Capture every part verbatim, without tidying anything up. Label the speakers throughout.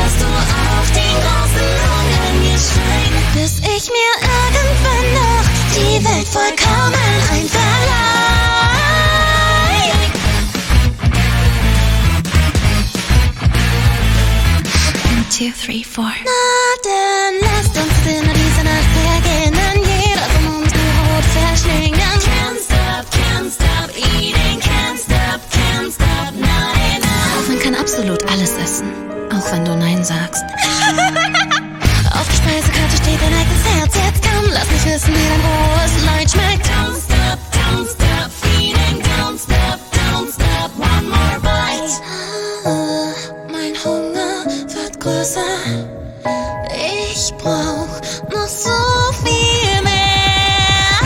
Speaker 1: hast du auch den großen Lungengeschrei, bis ich mir irgendwann noch die Welt vollkommen einverleih. One, two, three, four. Na, dann lasst uns in dieser Nacht beginnen, jeder von uns Brot verschlingen. Can't stop, can't stop eating, can't stop, can't stop, nein, nein. Man kann absolut alles essen, auch wenn du Nein sagst. Auf der Speisekarte steht dein eigenes Herz, jetzt komm, lass mich wissen, wie dein rohes Leid schmeckt. Don't stop, don't stop feeding, don't stop, don't stop, one more bite. Ah, mein Hunger wird größer, ich brauch noch so viel mehr.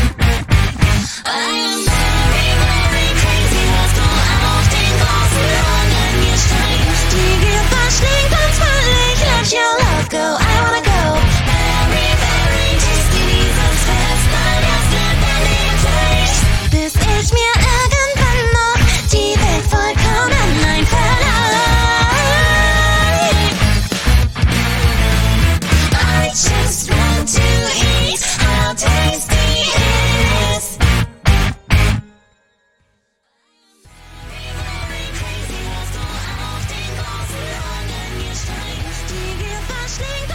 Speaker 1: I am very, very crazy, hast du auch den großen Lungengeschrei? Die Gier verschlingt uns völlig, let your love go, I wanna go. Very, very tasty, dieses Fest, all das lebendige Taste, bis ich mir irgendwann noch die Welt vollkommen einverleih. I just want to eat, how tasty it is. Very crazy, hast du auch den großen Lungengeschrei? Die Gier verschlingt